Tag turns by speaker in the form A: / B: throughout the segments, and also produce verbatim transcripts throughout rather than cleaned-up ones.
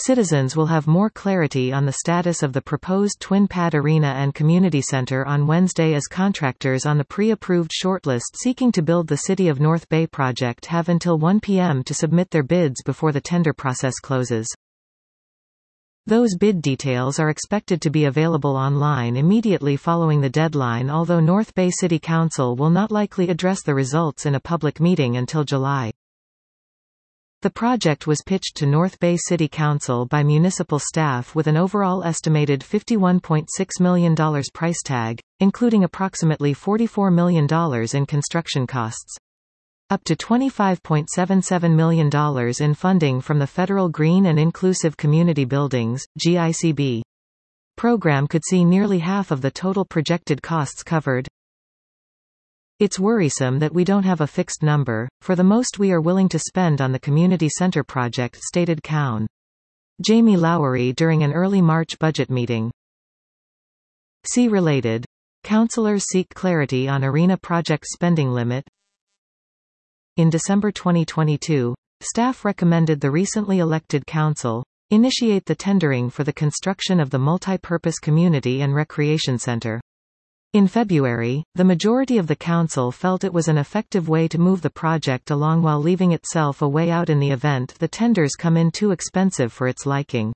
A: Citizens will have more clarity on the status of the proposed twin-pad arena and community center on Wednesday as contractors on the pre-approved shortlist seeking to build the City of North Bay project have until one p m to submit their bids before the tender process closes. Those bid details are expected to be available online immediately following the deadline, although North Bay City Council will not likely address the results in a public meeting until July. The project was pitched to North Bay City Council by municipal staff with an overall estimated fifty-one point six million dollars price tag, including approximately forty-four million dollars in construction costs. Up to twenty-five point seven seven million dollars in funding from the Federal Green and Inclusive Community Buildings (G I C B) program could see nearly half of the total projected costs covered. It's worrisome that we don't have a fixed number for the most we are willing to spend on the community center project, stated Coun. Jamie Lowery during an early March budget meeting. See related. Councillors seek clarity on arena project spending limit. In December twenty twenty-two, staff recommended the recently elected council initiate the tendering for the construction of the multi-purpose community and recreation center. In February, the majority of the council felt it was an effective way to move the project along while leaving itself a way out in the event the tenders come in too expensive for its liking.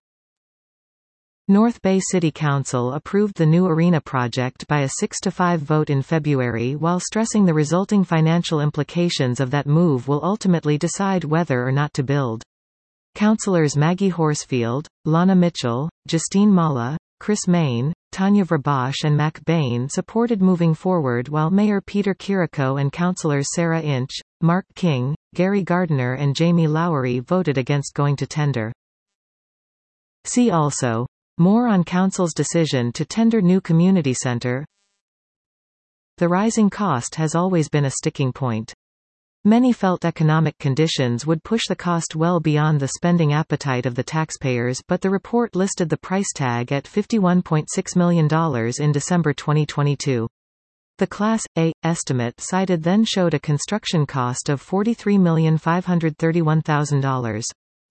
A: North Bay City Council approved the new arena project by a six to five vote in February, while stressing the resulting financial implications of that move will ultimately decide whether or not to build. Councillors Maggie Horsfield, Lana Mitchell, Justine Mala, Chris Main, Tanya Verbosch and Mac Bain supported moving forward, while Mayor Peter Kiriko and councillors Sarah Inch, Mark King, Gary Gardner and Jamie Lowery voted against going to tender. See also: more on Council's decision to tender new community center. The rising cost has always been a sticking point. Many felt economic conditions would push the cost well beyond the spending appetite of the taxpayers, but the report listed the price tag at fifty-one point six million dollars in December twenty twenty-two. The Class A estimate cited then showed a construction cost of forty-three million five hundred thirty-one thousand dollars.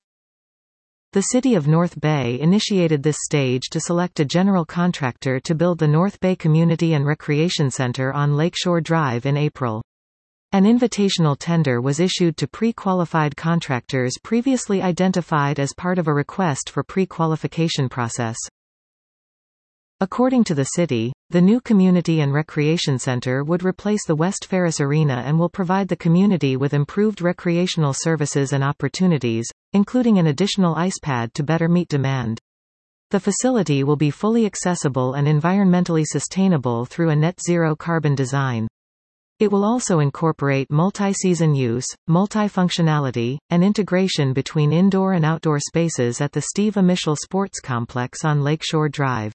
A: The City of North Bay initiated this stage to select a general contractor to build the North Bay Community and Recreation Center on Lakeshore Drive in April. An invitational tender was issued to pre-qualified contractors previously identified as part of a request for pre-qualification process. According to the city, the new Community and Recreation Center would replace the West Ferris Arena and will provide the community with improved recreational services and opportunities, including an additional ice pad to better meet demand. The facility will be fully accessible and environmentally sustainable through a net-zero carbon design. It will also incorporate multi-season use, multi-functionality, and integration between indoor and outdoor spaces at the Steve Amichel Sports Complex on Lakeshore Drive.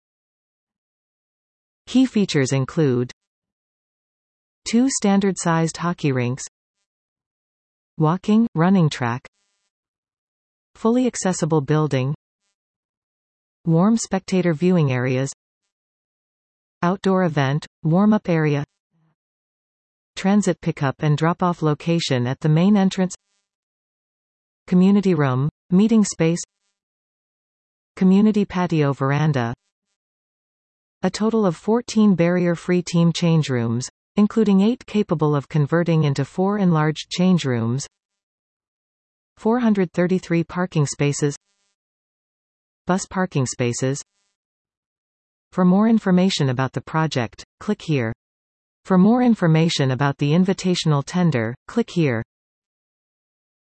A: Key features include two standard-sized hockey rinks, walking, running track, fully accessible building, warm spectator viewing areas, outdoor event, warm-up area, transit pickup and drop-off location at the main entrance, community room, meeting space, community patio veranda, a total of fourteen barrier-free team change rooms, including eight capable of converting into four enlarged change rooms, four hundred thirty-three parking spaces, bus parking spaces. For more information about the project, click here. For more information about the invitational tender, click here.